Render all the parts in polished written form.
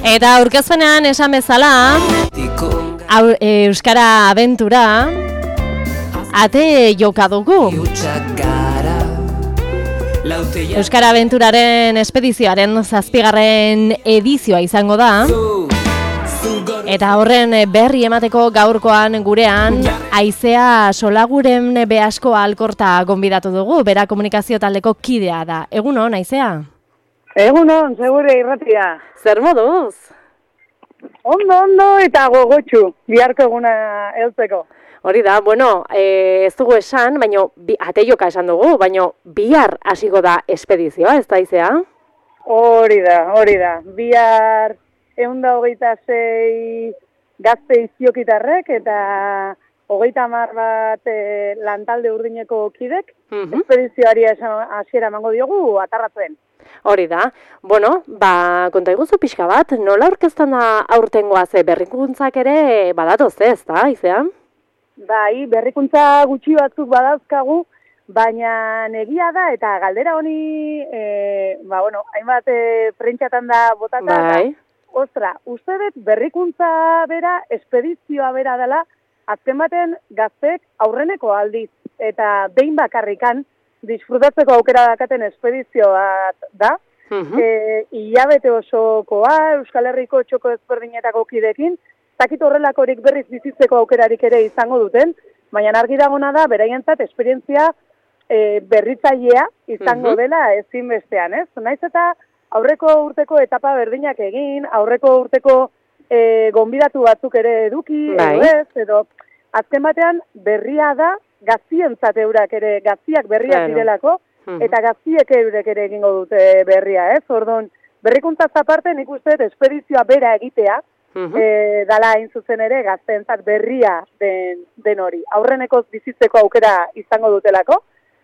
Eta aurkezpenean esan bezala, Euskara Abentura ate joka dugu. Euskara Abenturaren espedizioaren 7. edizioa izango da. Eta horren berri emateko gaurkoan gurean Aizea Solaguren Beasko Alkorta gonbidatu dugu, bera komunikazio taldeko kidea da. Egunon, Aizea? Egunon, segure irratia. Zer moduz? Ondo eta gogotxu, biharko eguna heltzeko. Hori da, bueno, ez dugu esan, baina ateioka esan dugu, baina bihar hasiko da espedizioa, ez da, Aizea? Hori da. Bihar 126 gazte iziokitarrek eta 30 bat lantalde urdineko kidek, espedizioari hasiera emango diogu atarratzen. Hori da. Bueno, konta iguzu pixka bat, nola aurkezten da aurtengoa, ze berrikuntzak ere badatoz ez da, Aizea? Bai, berrikuntza gutxi batzuk badazkagu, baina egia da eta galdera honi, hainbat prentxatan da botata, bai. Ostra, uste dut berrikuntza bera, espedizioa bera dela, azken baten gaztek aurreneko aldiz eta behin bakarrikan disfrutatzeko aukera dakaten espedizio bat da. Hilabete osokoa, Euskal Herriko txoko ezberdinetako kidekin, zakit horrelakorik berriz bizitzeko aukerarik ere izango duten, baina argi dagona da, beraientzat esperientzia berritzailea izango dela ezinbestean, ez? Naiz eta aurreko urteko etapa berdinak egin, aurreko urteko gonbidatu batzuk ere eduki, edo azken batean berria da, gaztientzat eurak ere, gaztiak berriak direlako, eta gaztiek eurek ere egingo dute berria, ez? Orduan, berrikuntzaz aparte nik uste espedizioa bera egitea, dala hain zuzen ere gazteentzat berria den hori. Aurrenekoz bizitzeko aukera izango dutelako,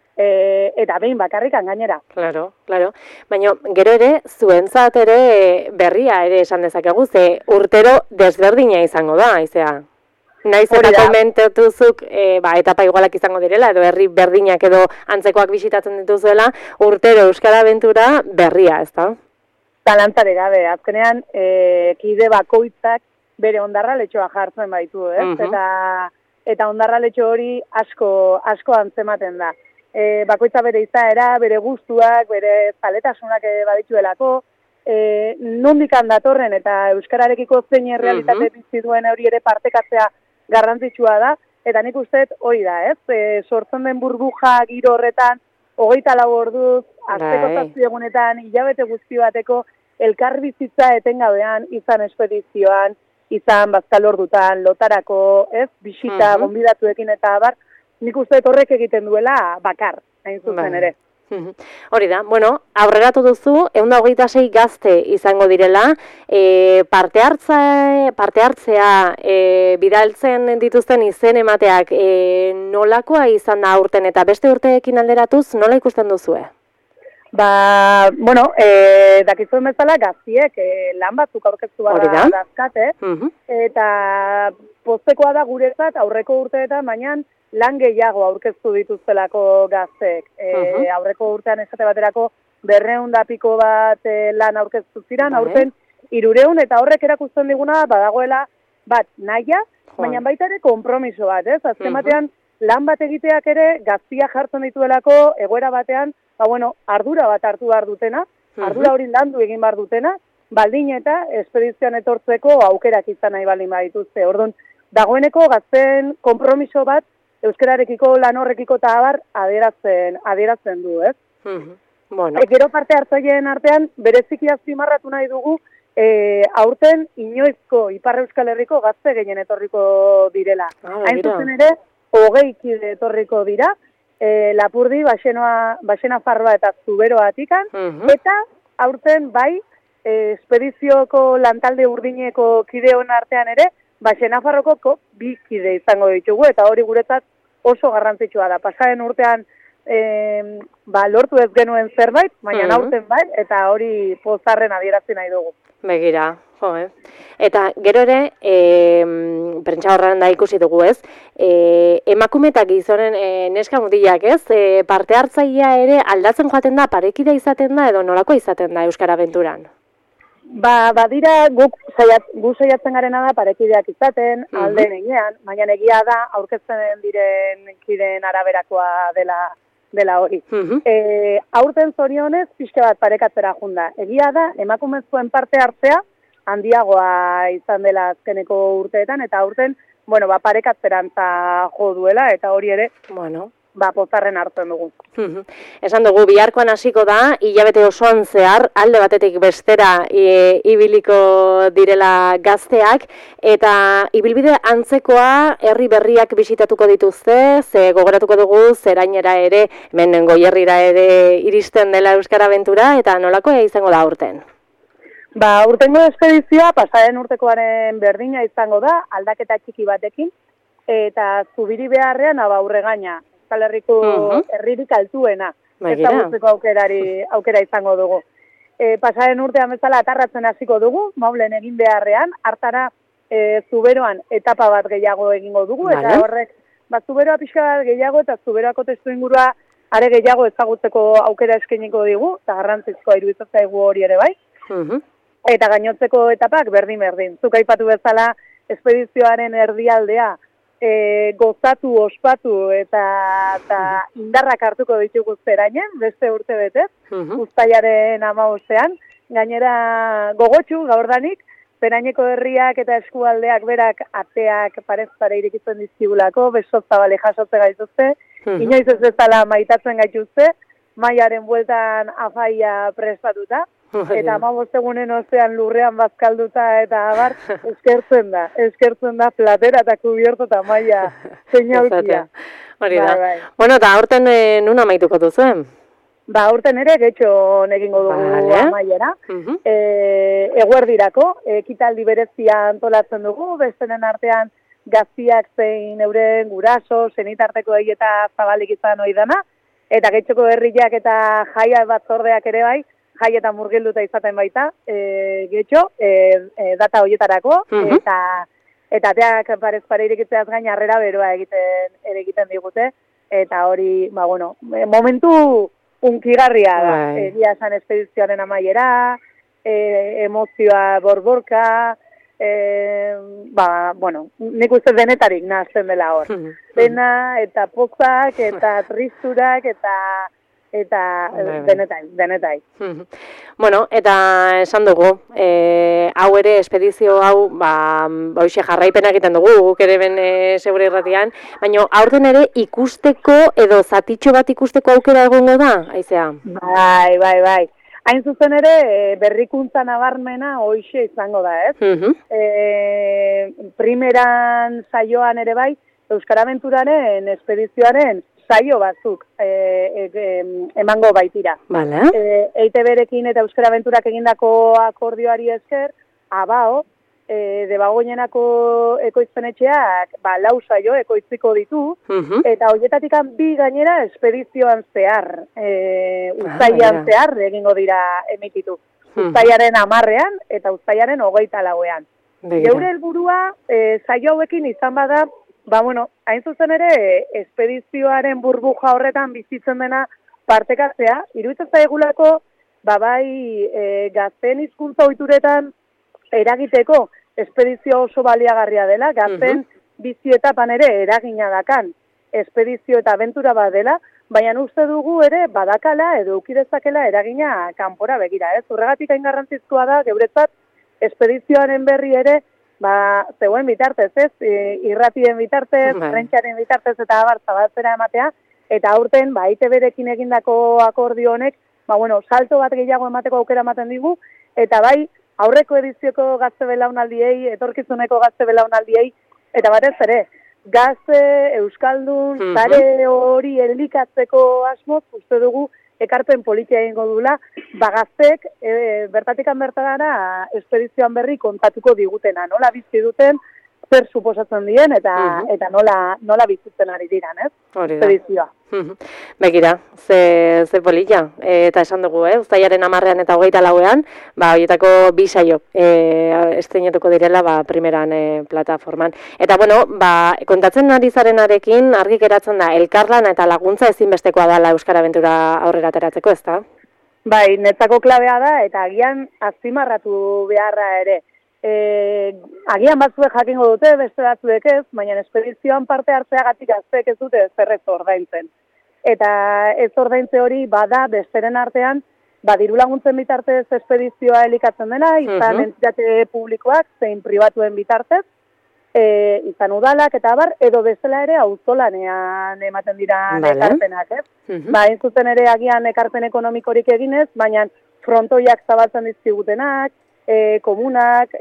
eta behin bakarrikan gainera. Claro. Baina gero ere, zuentzat ere berria ere esan dezakegu, ze urtero desberdina izango da, Aizea. Naiz eta komentatuzuk, etapa igualak izango direla, edo herri berdinak edo antzekoak bisitatzen dituzuela, urtero Euskara Abentura berria, ez da? Zalantzare gabe, azkenean, kide bakoitzak bere ondarraletxoa jartzen baitu, ez? Eta ondarraletxo hori asko antzematen da. Bakoitza bere izaera, bere gustuak, bere zaletasunak badituelako, nondikan datorren eta euskararekiko zein errealitate bizi duen hori ere partekatzea garrantzitsua da, eta nik uste hori da, ez? Sortzen den burbuja giro horretan, 24 orduz, asteko 7 egunetan, hilabete guzti bateko, elkar bizitza etengabean, izan espedizioan, izan bazkal ordutan, lotarako, ez? Bisita, gonbidatuekin eta abar, nik uste horrek egiten duela bakar, hain zuzen ere. Hori da, bueno, aurreratu duzu, 126 gazte izango direla, parte hartzea bidaltzen dituzten izen emateak nolakoa izan da aurten eta beste urteekin alderatuz, nola ikusten duzue? Dakizuen bezala gaztiek lan batzuk aurkeztu bada dazkate, eta postekoa da guretzat aurreko urteetan, baina lan gehiago aurkeztu dituztelako gaztek. Aurreko urtean esate baterako 200 piko bat lan aurkeztu ziren, aurten 300 eta horrek erakusten diguna badagoela bat nahia, baina baita ere konpromiso bat, ez? Azken batean lan bat egiteak ere gaztia jartzen dituelako egoera batean, ardura bat hartu behar dutena, ardura hori landu egin behar dutena, baldin eta espedizioan etortzeko aukerak izan nahi baldin badituzte. Orduan, dagoeneko gazten konpromiso bat euskararekiko, lan horrekiko eta abar adierazten du, ez? Gero parte hartzaileen artean, bereziki azpimarratu nahi dugu, aurten inoizko Ipar Euskal Herriko gazte gehien etorriko direla. Hain zuzen ere, 20 kide etorriko dira, Lapurdi, Baxenafarroa eta Zuberoatikan, eta aurten bai, espedizioko lantalde urdineko kideon artean ere, Baxenafarroko 2 kide izango ditugu, eta hori guretzat oso garrantzitsua da. Pasaren urtean lortu ez genuen zerbait, baina aurten bai, eta hori pozarren adierazi nahi dugu. Begira, Eta gero ere, prentsa horren da ikusi dugu, ez? Emakume eta gizonen neska mutilak, ez? Parte hartzailea ere aldatzen joaten da, parekida izaten da, edo nolakoa izaten da Euskara Abenturan? Badira gu saiatzen garena da parekideak izaten, aldeen enean, baina egia da aurkezten diren kideen araberakoa dela hori. Aurten zorionez pixka bat parekatzera junda. Egia da, emakumezkoen parte hartzea handiagoa izan dela azkeneko urteetan, eta aurten, parekatzerantza jo duela, eta hori ere, pozarren hartzen dugu. Esan dugu, biharkoan hasiko da, hilabete osoan zehar, alde batetik bestera ibiliko direla gazteak, eta ibilbide antzekoa herri berriak bisitatuko dituzte, ze gogoratuko dugu, zerainera ere, hemen Goierrira ere iristen dela Euskara Abentura, eta nolakoa izango da aurten? Urtengo espedizioa, pasaren urtekoaren berdina izango da, aldaketa txiki batekin, eta zubiri beharrean aurregaina. Euskal Herriko herririk altuena, ezagutzeko aukera izango dugu. Pasaren urtean bezala atarratzen hasiko dugu, maulen egin beharrean, hartara Zuberoan etapa bat gehiago egingo dugu, eta horrek, Zuberoa pixka bat gehiago eta Zuberoako testu ingurua are gehiago ezagutzeko aukera eskainiko digu, eta garrantzizkoa iruditzen zaigu hori ere bai. Eta gainotzeko etapak berdin. Zuk aipatu bezala espedizioaren erdialdea, gozatu, ospatu eta indarrak hartuko ditugu zerainen, beste urte betez, uztailaren 15ean, gainera gogotsu gaurdanik, zeraineko herriak eta eskualdeak berak ateak parez pare irikitzen dizkigulako, beso zabale jasotze gaituzte, inoiz ez bezala maitatzen gaituzte, maiaren bueltan afaia prestatuta, eta 15 egunen ozean lurrean bazkalduta eta abar, eskertzen da platera eta kubierto eta maia seinaukia. Hori da. Bueno, eta aurten nun amaituko duzuen? Aurten ere, getxo egingo dugu amaiera. Eguerdirako, ekitaldi berezia antolatzen dugu, bestenen artean gaztiak zein euren guraso, senitarteko eta zabalik izan oidana, eta getxoko herriak eta jaia batzordeak ere bai, jai eta murgilduta izaten baita, getxo, data horietarako, eta ateak parez pare irikitzeaz gain harrera beroa egiten digute, eta hori, momentu unkigarria da, egia esan espedizioaren amaiera, emozioa borborka, nik uste denetarik nahazten dela hor. Dena, eta pozak, eta tristurak, eta denetai. Bueno, eta esan dugu, hau ere, espedizio hau, hoxe jarraipena egiten dugu, guk ere ben segure irratian, baina aurten ere ikusteko edo zatitxo bat ikusteko aukera egongo da, aizea? Bai. Hain zuzen ere, berrikuntza nabarmena hoxe izango da, ez? Primeran saioan ere bai, Euskara Abenturaren espedizioaren saio batzuk emango baitira. EITB-rekin eta Euskara Abenturak egindako akordioari esker, abao, Debagoienako ekoizpenetxeak 4 saio ekoiztiko ditu, eta horietatik 2 gainera espedizioan zehar, uztailean zehar egingo dira emititu. Uztailaren 10ean eta uztailaren 24ean. Geure helburua saio hauekin izan bada, hain zuzen ere, espedizioaren burbuja horretan bizitzen dena partekatzea, iruditzen zaigulako, gazten hizkuntza ohituretan eragiteko espedizio oso baliagarria dela, gazten bizi etapan ere eragina dakan espedizio eta abentura bat dela, baina uste dugu ere badakala edo ukidezakela eragina kanpora begira, ez? Horregatik hain garrantzizkoa da, geuretzat, espedizioaren berri ere, zegoen bitartez, ez? Irratien bitartez, prentxaren bitartez eta zabaltzera ematea, eta aurten, EITB-rekin egindako akordio honek, salto bat gehiago emateko aukera ematen digu, eta bai, aurreko edizioko gazte belaunaldiei, etorkizuneko gazte belaunaldiei, eta batez ere, gazte, euskaldun, zare hori elikatzeko asmoz, uste dugu, ekarpen politia egingo dula, gaztek, bertatikan bertara, espedizioan berri kontatuko digutena, nola bizi duten, zer suposatzen dien, eta nola bizitzen ari diran, ez? Espedizioa. Begira, ze polilla, eta esan dugu, uztailaren 10ean eta 24ean, horietako 2 saio estreinetuko direla primeran plataforman. Eta kontatzen ari zarenarekin argi geratzen da elkarlana eta laguntza ezinbestekoa dela Euskara Abentura aurrera ateratzeko, ezta? Bai, netzako klabea da, eta agian azpimarratu beharra ere. Agian batzuek jakingo dute, beste batzuek ez, baina espedizioan parte hartzeagatik gazteek ez dute zerrez ordaintzen. Eta ez ordaintze hori bada besteren artean, diru laguntzen bitartez espedizioa elikatzen dela, izan entitate publikoak, zein pribatuen bitartez, izan udalak eta abar, edo bezala ere auzolanean ematen dira ekarpenak, ez? Hain zuzen ere agian ekarpen ekonomikorik eginez, baina frontoiak zabaltzen dizkigutenak, komunak,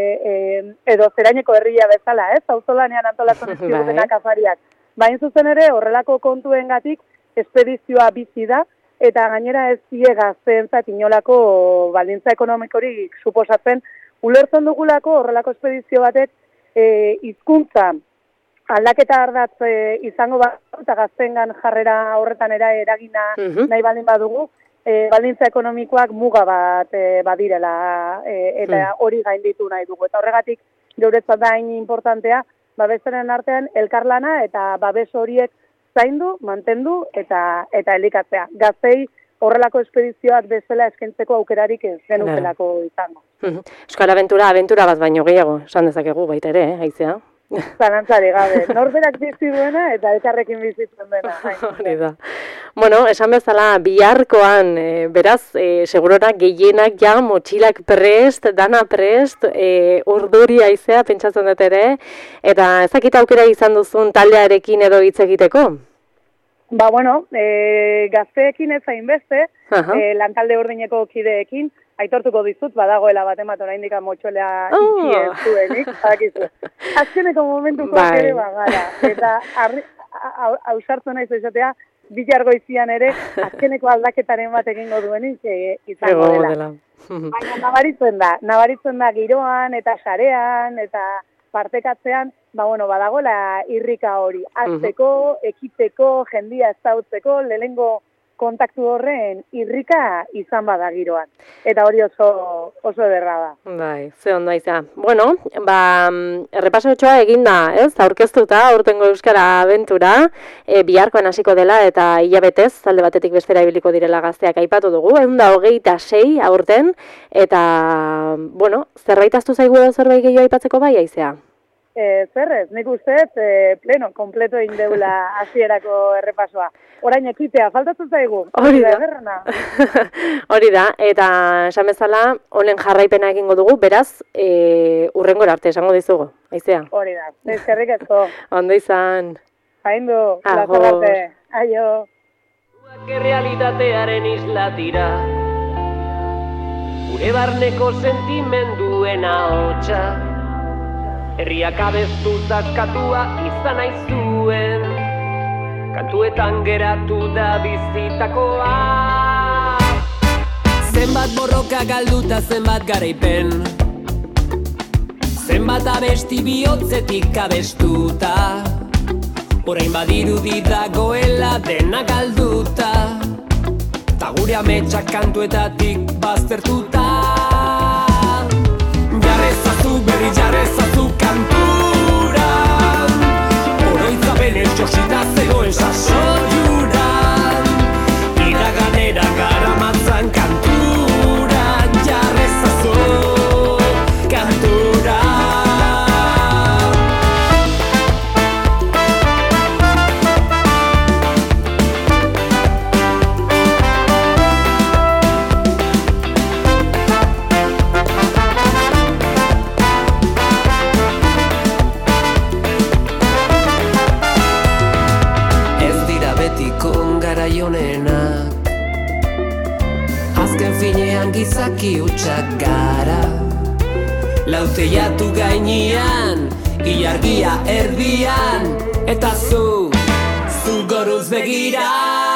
edo zeraineko herria bezala, ez? Auzolanean antolatzen dizkigutenak afariak. Hain zuzen ere horrelako kontuengatik espedizioa bizi da, eta gainera ez die gazteentzat inolako baldintza ekonomikorik suposatzen, ulertzen dugulako horrelako espedizio batek hizkuntza aldaketa ardatz izango eta gaztengan jarrera horretan eragina nahi baldin badugu, baldintza ekonomikoak muga bat badirela eta hori gainditu nahi dugu. Eta horregatik geuretzat da hain importantea, babesaren artean elkarlana eta babes horiek zaindu, mantendu eta elikatzea. Gaztei horrelako espedizioak bezala eskaintzeko aukerarik ez genukelako izango. Euskal abentura bat baino gehiago, esan dezakegu baita ere, haizea. Zalantzari gabe, norberak bizi duena eta elkarrekin bizitzen dena. Hori da. Bueno, esan bezala, biharkoan, beraz, segurora gehienak ja, motxilak prest, dana prest, urduri haizea, pentsatzen dut ere, eta ezakita aukera izan duzun taldearekin edo hitz egiteko? Bueno, gazteekin ez hainbeste, lantalde urdineko kideekin, aitortuko dizut, badagoela bat emat oraindik motxolea ikien zuenik, badakizu. Azkeneko momentukoak ere bagara, eta ausartu naiz esatea, bilargoizian ere, azkeneko aldaketaren bat egingo duenik izango dela. Baina nabaritzen da giroan, eta sarean, eta partekatzean, badagoela irrika hori, azteko, ekiteko, jendia ezautzeko, lehengo kontaktu horren irrika izan bada giroan. Eta hori oso ederra da. Bai, ze ondo izan. Bueno, errepasotxoa eginda, ez? Aurkeztuta, aurtengo Euskara abentura, biharkoan hasiko dela eta hilabetez, alde batetik bestera ibiliko direla gazteak aipatu dugu, 126 aurten, eta, bueno, zerbait aztu zaigu edo zerbait gehiago aipatzeko bai, haizea? Zerrez, nik ustez, pleno, kompleto egin deula hasierako errepasoa. Orain ekitea, faltatzen zaigu. Hori da. Hori da, eta esan bezala, honen jarraipena egingo dugu, beraz, urrengora arte esango dizugu, haizea. Hori da, eskerrik asko. Ondo izan. Jaindu, plazar arte. Aio. Realitatearen isla dira, gure barneko sentimenduen ahotsa, herriak abestu zaskatua izan aizuen, kantuetan geratu da bizitakoa. Zenbat borroka galduta zenbat garaipen, zenbat abesti bihotzetik abestuta, orain badirudi dagoela dena galduta, ta gure ametsak kantuetatik baztertuta. Jarrezazu kantura, oroitzapen etxosita zegoen sasoiuran, iraganera garamatzan kantura, jarrezazu kantura. Azken finean gizaki hutsak gara, lauteiatu gainean, ilargia erdian, eta zu goruz begira.